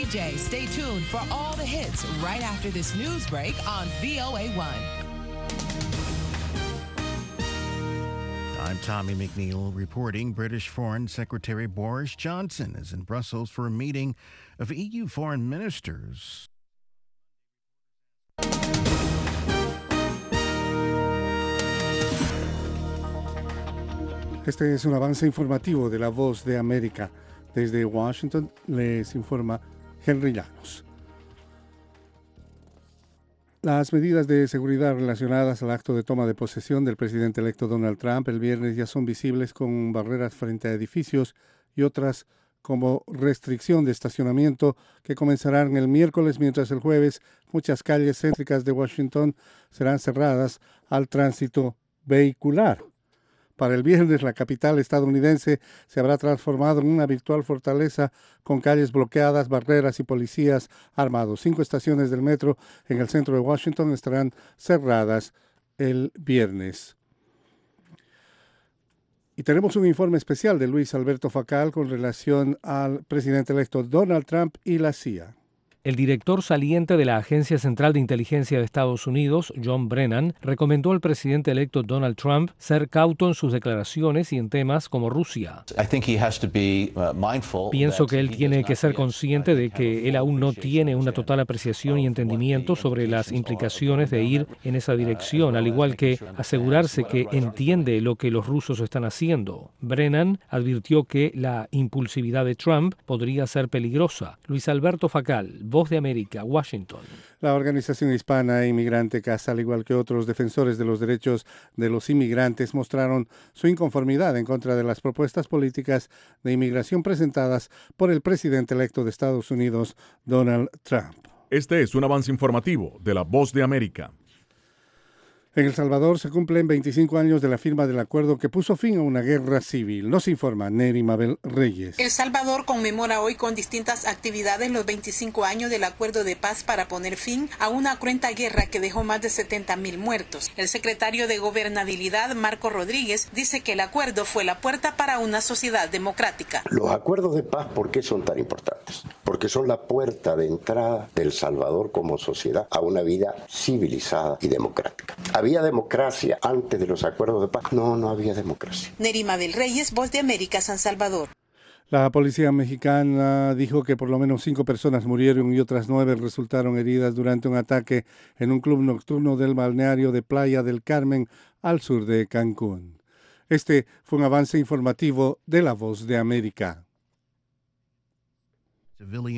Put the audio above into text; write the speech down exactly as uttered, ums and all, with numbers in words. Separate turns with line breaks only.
J. Stay tuned for all the hits right after this news break on V O A one.
I'm Tommy McNeil reporting. British Foreign Secretary Boris Johnson is in Brussels for a meeting of E U foreign ministers.
Este es un avance informativo de La Voz de América. Desde Washington les informa Henry Llanos. Las medidas de seguridad relacionadas al acto de toma de posesión del presidente electo Donald Trump el viernes ya son visibles con barreras frente a edificios y otras como restricción de estacionamiento que comenzarán el miércoles, mientras el jueves muchas calles céntricas de Washington serán cerradas al tránsito vehicular. Para el viernes, la capital estadounidense se habrá transformado en una virtual fortaleza con calles bloqueadas, barreras y policías armados. Cinco estaciones del metro en el centro de Washington estarán cerradas el viernes. Y tenemos un informe especial de Luis Alberto Facal con relación al presidente electo Donald Trump y la C I A.
El director saliente de la Agencia Central de Inteligencia de Estados Unidos, John Brennan, recomendó al presidente electo Donald Trump ser cauto en sus declaraciones y en temas como Rusia. Pienso que él tiene que ser consciente de que él aún no tiene una total apreciación y entendimiento sobre las implicaciones de ir en esa dirección, al igual que asegurarse que entiende lo que los rusos están haciendo. Brennan advirtió que la impulsividad de Trump podría ser peligrosa. Luis Alberto Facal, Voz de América, Washington.
La organización hispana e inmigrante CASA, al igual que otros defensores de los derechos de los inmigrantes, mostraron su inconformidad en contra de las propuestas políticas de inmigración presentadas por el presidente electo de Estados Unidos, Donald Trump.
Este es un avance informativo de La Voz de América.
En El Salvador se cumplen veinticinco años de la firma del acuerdo que puso fin a una guerra civil. Nos informa Neri Mabel Reyes.
El Salvador conmemora hoy con distintas actividades los veinticinco años del acuerdo de paz para poner fin a una cruenta guerra que dejó más de setenta mil muertos. El secretario de Gobernabilidad, Marco Rodríguez, dice que el acuerdo fue la puerta para una sociedad democrática.
Los acuerdos de paz, ¿por qué son tan importantes? Porque son la puerta de entrada del Salvador como sociedad a una vida civilizada y democrática. ¿Había democracia antes de los acuerdos de paz? No, no había democracia.
Nerima del Reyes, Voz de América, San Salvador.
La policía mexicana dijo que por lo menos cinco personas murieron y otras nueve resultaron heridas durante un ataque en un club nocturno del balneario de Playa del Carmen, al sur de Cancún. Este fue un avance informativo de La Voz de América.